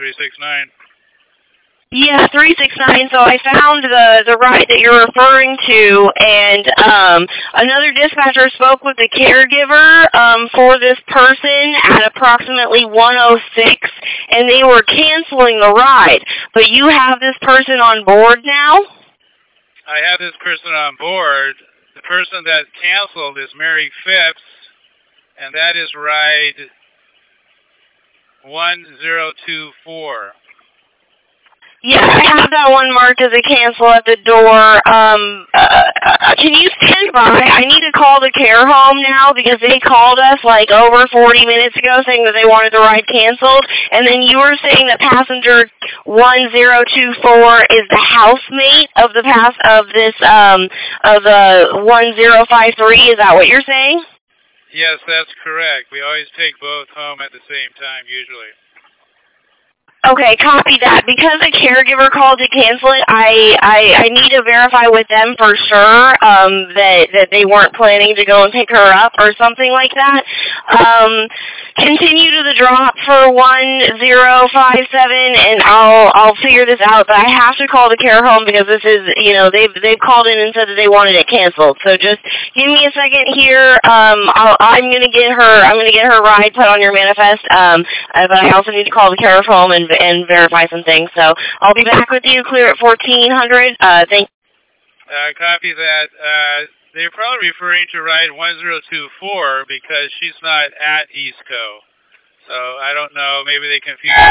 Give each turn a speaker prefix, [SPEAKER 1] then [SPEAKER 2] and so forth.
[SPEAKER 1] 369.
[SPEAKER 2] Yeah, 369. So I found the ride that you're referring to, and another dispatcher spoke with the caregiver for this person at approximately 1:06, and they were canceling the ride. But you have this person on board now?
[SPEAKER 1] I have this person on board. The person that canceled is Mary Phipps, and that is ride 1024.
[SPEAKER 2] Yeah, I have that one marked as a cancel at the door. Can you stand by? I need to call the care home now because they called us like over 40 minutes ago saying that they wanted the ride canceled, and then you were saying that passenger 1024 is the housemate of the of the 1053. Is that what you're saying?
[SPEAKER 1] Yes, that's correct. We always take both home at the same time usually.
[SPEAKER 2] Okay, copy that. Because the caregiver called to cancel it, I need to verify with them for sure that they weren't planning to go and pick her up or something like that. Continue to the drop for 1057, and I'll figure this out. But I have to call the care home because this is, they've called in and said that they wanted it canceled. So just give me a second here. I'm gonna get her ride put on your manifest. But I also need to call the care home and verify some things. So I'll be back with you clear at 1400. Thank you.
[SPEAKER 1] Copy that. They're probably referring to ride 1024 because she's not at Eastco. So I don't know. Maybe they confused